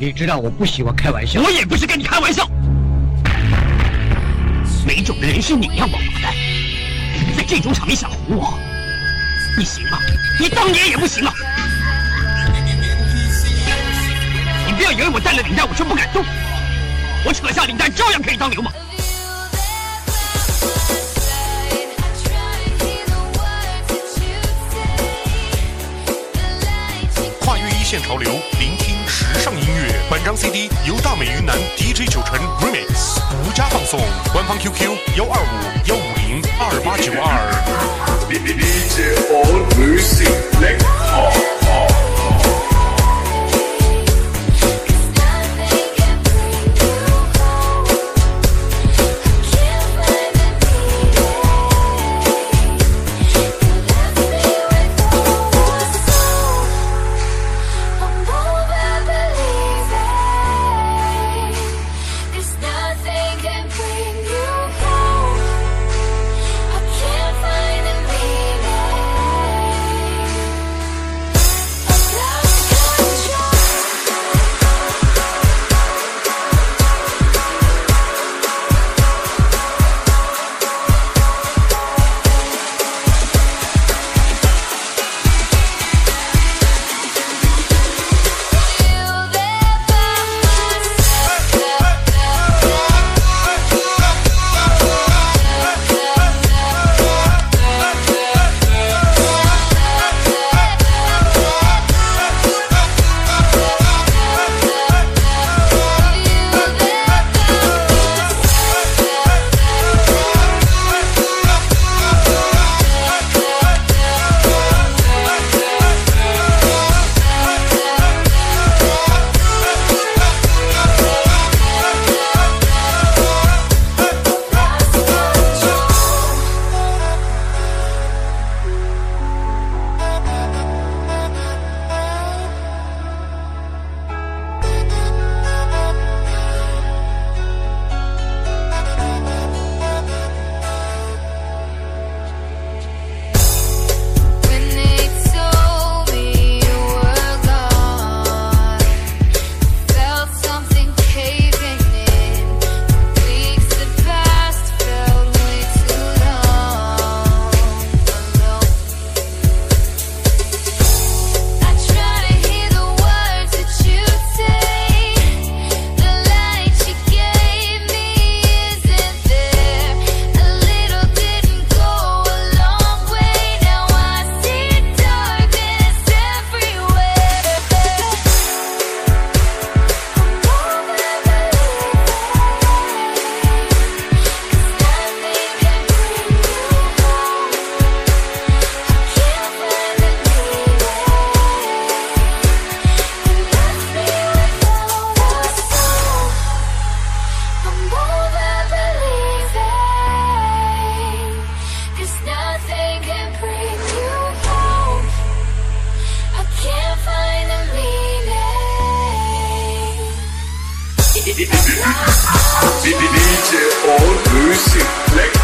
你知道我不喜欢开玩笑， 我也不是跟你开玩笑。没种的人生你让王八蛋，在这种场面想唬我，你行吗？你当年也不行啊！你不要以为我带了领带我就不敢动，我扯下领带照样可以当流氓。 跨越一线潮流，聆听时尚音乐。本张 CD 由大美云南 DJ 九成 Remix 独家放送，官方 QQ125-150-2892。DJ on music like DJ on music like